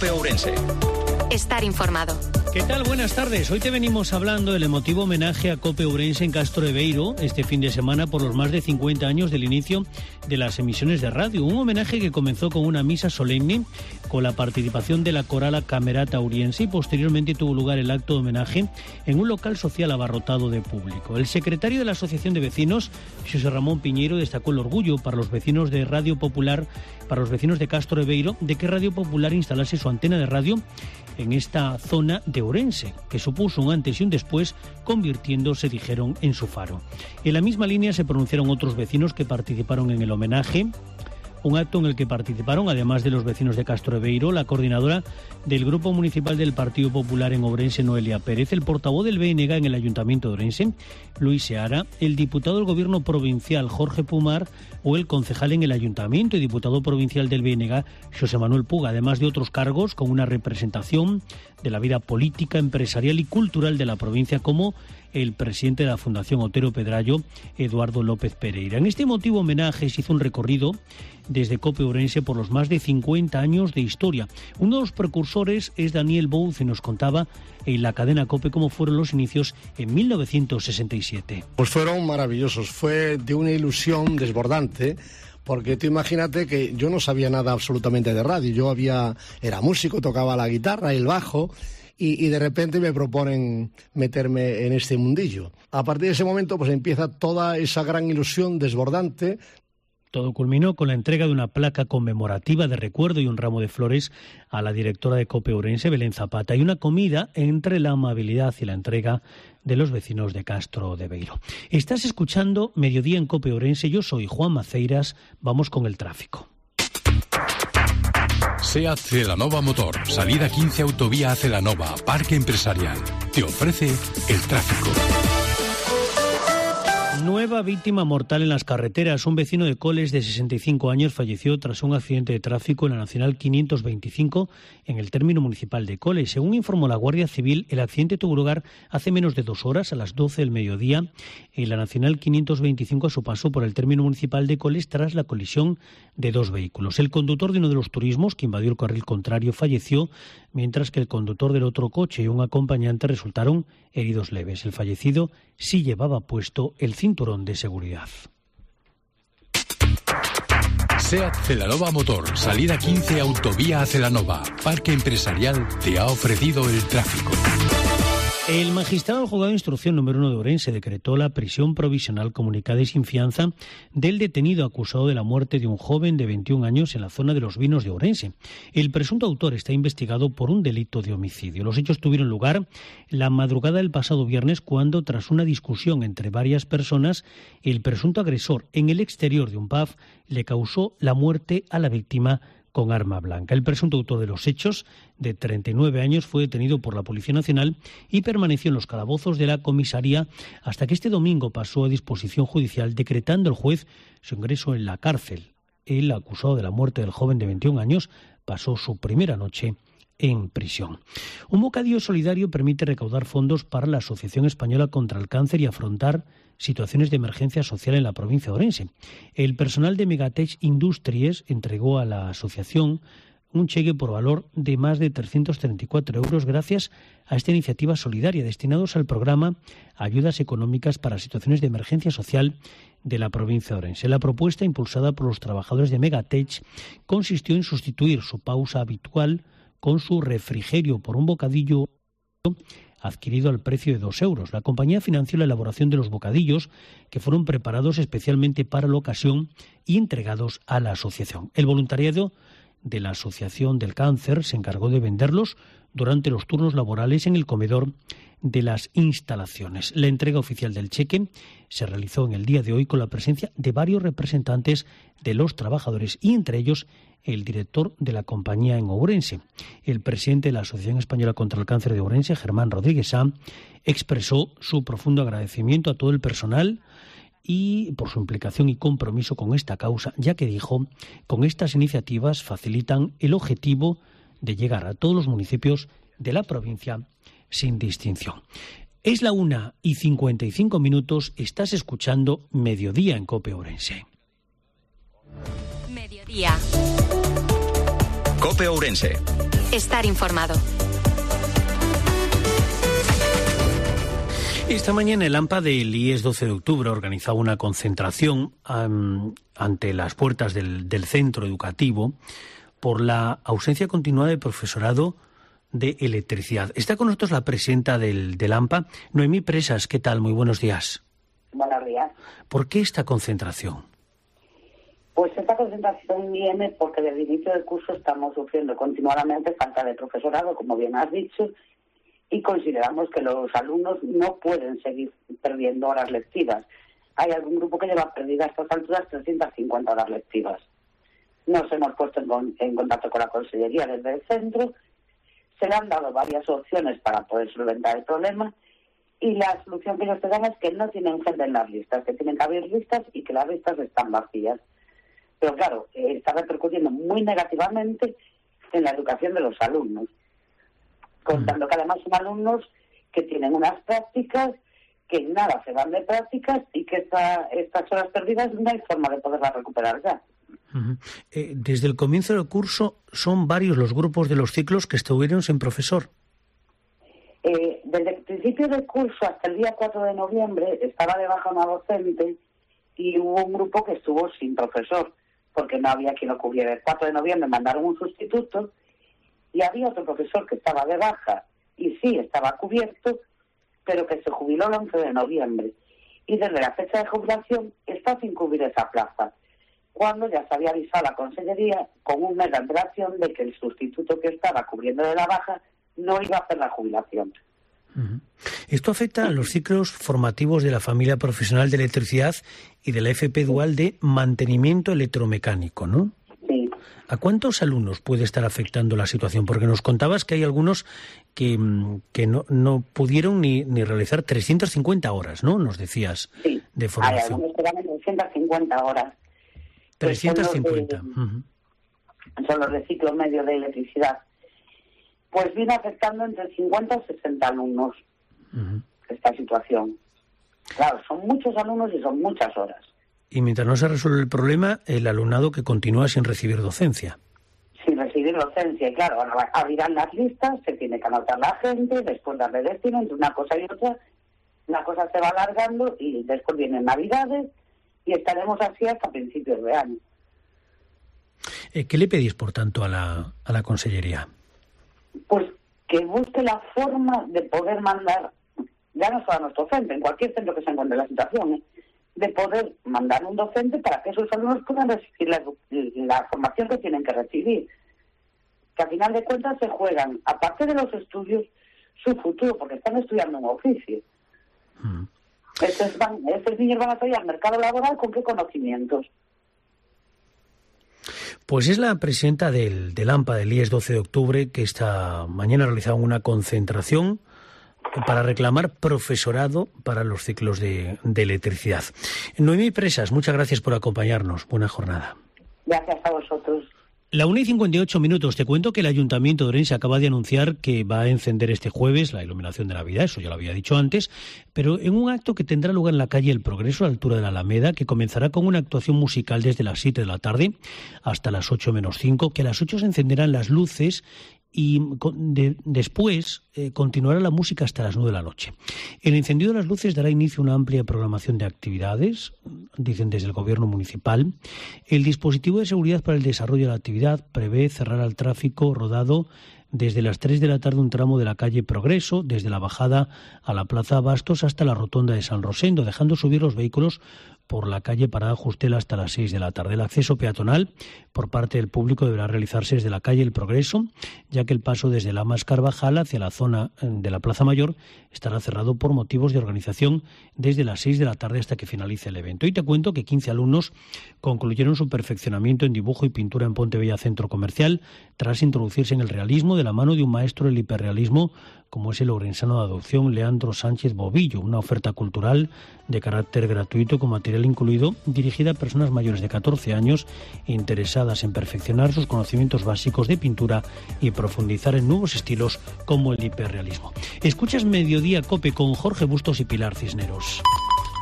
COPE Ourense. Estar informado. ¿Qué tal? Buenas tardes. Hoy te venimos hablando del emotivo homenaje a COPE Ourense en Castro de Beiro este fin de semana por los más de 50 años del inicio de las emisiones de radio. Un homenaje que comenzó con una misa solemne con la participación de la Coral Camerata Ouriense y posteriormente tuvo lugar el acto de homenaje en un local social abarrotado de público. El secretario de la Asociación de Vecinos, José Ramón Piñeiro, destacó el orgullo para los vecinos de Radio Popular, para los vecinos de Castro de Beiro, de que Radio Popular instalase su antena de radio en esta zona de Ourense, que supuso un antes y un después, convirtiéndose, dijeron, en su faro. En la misma línea se pronunciaron otros vecinos que participaron en el homenaje, un acto en el que participaron, además de los vecinos de Castro de Beiro, la coordinadora del Grupo Municipal del Partido Popular en Ourense, Noelia Pérez, el portavoz del BNG en el Ayuntamiento de Ourense, Luis Seara, el diputado del Gobierno Provincial, Jorge Pumar, o el concejal en el Ayuntamiento y diputado provincial del BNG, José Manuel Puga, además de otros cargos con una representación de la vida política, empresarial y cultural de la provincia, como el presidente de la Fundación Otero Pedrayo, Eduardo López Pereira. En este emotivo homenaje se hizo un recorrido desde COPE Ourense por los más de 50 años de historia. Uno de los precursores es Daniel Bouz y nos contaba en la cadena COPE cómo fueron los inicios en 1967. Pues fueron maravillosos, fue de una ilusión desbordante. Porque tú imagínate que yo no sabía nada absolutamente de radio. Era músico, tocaba la guitarra, el bajo, y de repente me proponen meterme en este mundillo. A partir de ese momento pues empieza toda esa gran ilusión desbordante. Todo culminó con la entrega de una placa conmemorativa de recuerdo y un ramo de flores a la directora de COPE Ourense, Belén Zapata, y una comida entre la amabilidad y la entrega de los vecinos de Castro de Beiro. Estás escuchando Mediodía en COPE Ourense. Yo soy Juan Maceiras. Vamos con el tráfico. SEAT Celanova Motor, salida 15 Autovía a Celanova, Parque Empresarial. Te ofrece el tráfico. Nueva víctima mortal en las carreteras. Un vecino de Coles de 65 años falleció tras un accidente de tráfico en la Nacional 525 en el término municipal de Coles. Según informó la Guardia Civil, el accidente tuvo lugar hace menos de 2 horas, a las 12 del mediodía, en la Nacional 525 a su paso por el término municipal de Coles tras la colisión de 2 vehículos. El conductor de uno de los turismos, que invadió el carril contrario, falleció, mientras que el conductor del otro coche y un acompañante resultaron heridos leves. El fallecido sí llevaba puesto el cinturón de seguridad. SEAT Celanova Motor, salida 15 Autovía a Celanova, Parque Empresarial, te ha ofrecido el tráfico. El magistrado del Juzgado de Instrucción número 1 de Ourense decretó la prisión provisional comunicada y sin fianza del detenido acusado de la muerte de un joven de 21 años en la zona de Los Vinos de Ourense. El presunto autor está investigado por un delito de homicidio. Los hechos tuvieron lugar la madrugada del pasado viernes, cuando, tras una discusión entre varias personas, el presunto agresor, en el exterior de un pub, le causó la muerte a la víctima con arma blanca. El presunto autor de los hechos, de 39 años, fue detenido por la Policía Nacional y permaneció en los calabozos de la comisaría hasta que este domingo pasó a disposición judicial, decretando el juez su ingreso en la cárcel. El acusado de la muerte del joven de 21 años pasó su primera noche en prisión. Un bocadillo solidario permite recaudar fondos para la Asociación Española contra el Cáncer y afrontar situaciones de emergencia social en la provincia de Ourense. El personal de Megatech Industries entregó a la asociación un cheque por valor de más de 334 euros gracias a esta iniciativa solidaria, destinados al programa Ayudas Económicas para Situaciones de Emergencia Social de la provincia de Ourense. La propuesta, impulsada por los trabajadores de Megatech, consistió en sustituir su pausa habitual con su refrigerio por un bocadillo adquirido al precio de 2 euros. La compañía financió la elaboración de los bocadillos, que fueron preparados especialmente para la ocasión y entregados a la asociación. El voluntariado de la Asociación del Cáncer se encargó de venderlos durante los turnos laborales en el comedor de las instalaciones. La entrega oficial del cheque se realizó en el día de hoy con la presencia de varios representantes de los trabajadores y entre ellos el director de la compañía en Ourense. El presidente de la Asociación Española contra el Cáncer de Ourense, Germán Rodríguez Sá, expresó su profundo agradecimiento a todo el personal y por su implicación y compromiso con esta causa, ya que dijo, con estas iniciativas facilitan el objetivo de llegar a todos los municipios de la provincia sin distinción. Es la 1:55, estás escuchando Mediodía en COPE Ourense. Mediodía. COPE Ourense. Estar informado. Esta mañana el AMPA del IES 12 de octubre ha organizado una concentración ante las puertas del centro educativo por la ausencia continuada de profesorado de electricidad. Está con nosotros la presidenta del AMPA, Noemí Presas. ¿Qué tal? Muy buenos días. Buenos días. ¿Por qué esta concentración? Pues esta concentración viene porque desde el inicio del curso estamos sufriendo continuamente falta de profesorado, como bien has dicho, y consideramos que los alumnos no pueden seguir perdiendo horas lectivas. Hay algún grupo que lleva perdidas a estas alturas 350 horas lectivas. Nos hemos puesto en contacto con la Consellería desde el centro, se le han dado varias opciones para poder solventar el problema, y la solución que ellos te dan es que no tienen gente en las listas, que tienen que abrir listas y que las listas están vacías. Pero claro, está repercutiendo muy negativamente en la educación de los alumnos, contando que además son alumnos que tienen unas prácticas, que nada se van de prácticas y que estas horas perdidas no hay forma de poderlas recuperar ya. Desde el comienzo del curso son varios los grupos de los ciclos que estuvieron sin profesor. Desde el principio del curso hasta el día 4 de noviembre estaba de baja una docente y hubo un grupo que estuvo sin profesor porque no había quien lo cubriera. El 4 de noviembre mandaron un sustituto y había otro profesor que estaba de baja y sí estaba cubierto, pero que se jubiló el 11 de noviembre. Y desde la fecha de jubilación está sin cubrir esa plaza, cuando ya se había avisado a la Consellería con un mes de antelación de que el sustituto que estaba cubriendo de la baja no iba a hacer la jubilación. Esto afecta a los ciclos formativos de la familia profesional de electricidad y de la FP dual de mantenimiento electromecánico, ¿no? Sí. ¿A cuántos alumnos puede estar afectando la situación? Porque nos contabas que hay algunos que no pudieron ni realizar 350 horas, ¿no? Nos decías, sí, de formación. Hay algunos que ganan 350 horas. 350. Son los de ciclo medio de electricidad. Pues viene afectando entre 50 y 60 alumnos esta situación. Claro, son muchos alumnos y son muchas horas. Y mientras no se resuelve el problema, el alumnado que continúa sin recibir docencia. Sin recibir docencia, y claro, ahora abrirán las listas, se tiene que anotar la gente, después darle destino entre una cosa y otra, la cosa se va alargando y después vienen Navidades y estaremos así hasta principios de año. ¿Qué le pedís, por tanto, a la Consellería? Pues que busque la forma de poder mandar, ya no solo a nuestro centro, en cualquier centro que se encuentre en la situación, de poder mandar un docente para que esos alumnos puedan recibir la formación que tienen que recibir. Que a final de cuentas se juegan, aparte de los estudios, su futuro, porque están estudiando un oficio. Estos niños van a salir al mercado laboral con qué conocimientos. Pues es la presidenta del AMPA, del IES 12 de octubre, que esta mañana ha realizado una concentración para reclamar profesorado para los ciclos de electricidad. Noemí Presas, muchas gracias por acompañarnos. Buena jornada. Gracias a vosotros. La 1:58. Te cuento que el Ayuntamiento de Ourense acaba de anunciar que va a encender este jueves la iluminación de Navidad, eso ya lo había dicho antes, pero en un acto que tendrá lugar en la calle El Progreso, a la altura de la Alameda, que comenzará con una actuación musical desde las 7 de la tarde hasta las 8 menos 5, que a las 8 se encenderán las luces y después continuará la música hasta las 9 de la noche. El encendido de las luces dará inicio a una amplia programación de actividades, dicen desde el Gobierno municipal. El dispositivo de seguridad para el desarrollo de la actividad prevé cerrar al tráfico rodado desde las 3 de la tarde un tramo de la calle Progreso, desde la bajada a la Plaza Bastos hasta la rotonda de San Rosendo, dejando subir los vehículos por la calle Parada Justel hasta las 6 de la tarde. El acceso peatonal por parte del público deberá realizarse desde la calle El Progreso, ya que el paso desde Lamas Carvajal hacia la zona de la Plaza Mayor estará cerrado por motivos de organización desde las 6 de la tarde hasta que finalice el evento. Y te cuento que 15 alumnos concluyeron su perfeccionamiento en dibujo y pintura en Pontevella Centro Comercial tras introducirse en el realismo de la mano de un maestro del hiperrealismo como es el ourensano de adopción Leandro Sánchez Bobillo, una oferta cultural de carácter gratuito con material incluido, dirigida a personas mayores de 14 años interesadas en perfeccionar sus conocimientos básicos de pintura y profundizar en nuevos estilos como el hiperrealismo. Escuchas Mediodía Cope con Jorge Bustos y Pilar Cisneros.